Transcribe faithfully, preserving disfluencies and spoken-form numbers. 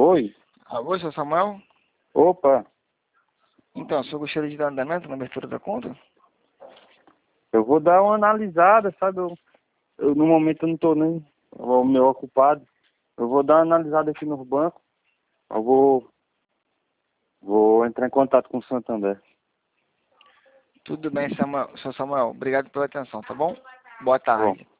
Oi? Alô, seu Samuel? Opa, Então, o senhor gostaria de dar andamento na abertura da conta? eu vou dar uma analisada, sabe? Eu, eu, no momento eu não tô nem eu, meio ocupado. Eu vou dar uma analisada aqui no banco. Eu vou, vou entrar em contato com o Santander. Tudo bem, Samuel, seu Samuel. Obrigado pela atenção, tá bom? Boa Bom. tarde.